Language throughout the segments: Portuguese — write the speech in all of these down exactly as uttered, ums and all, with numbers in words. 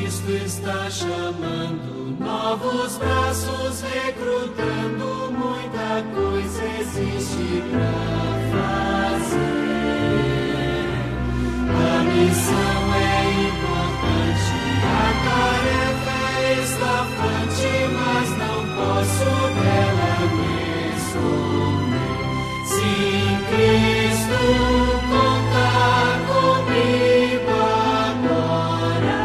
Cristo está chamando, novos braços recrutando, muita coisa existe pra fazer. A missão é importante, a tarefa é estafante, mas não posso dela me esconder. Sim, Cristo conta comigo agora,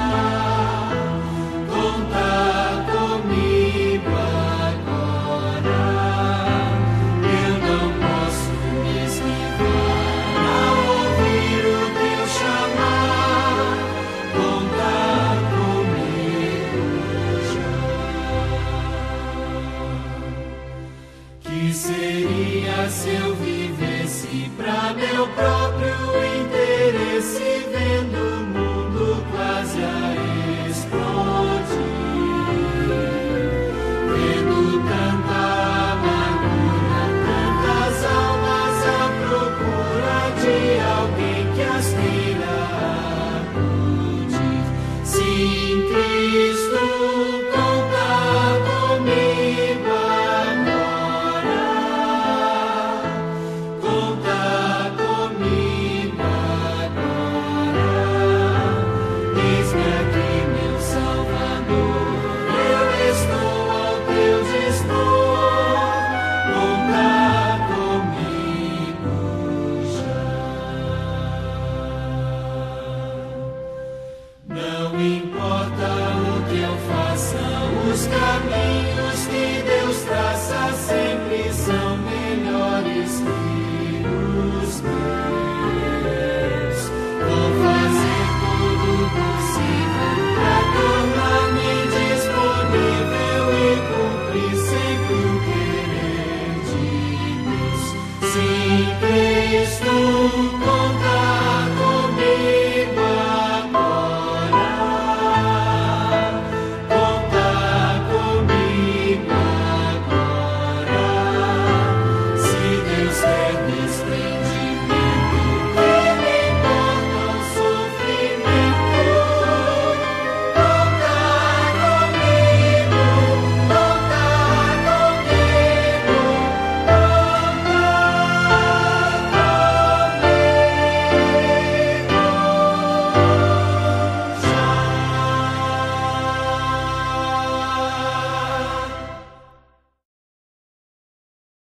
conta comigo agora. Eu não posso me esquivar ao ouvir o Deus chamar, conta comigo já. Que seria se eu vivesse pra meu próprio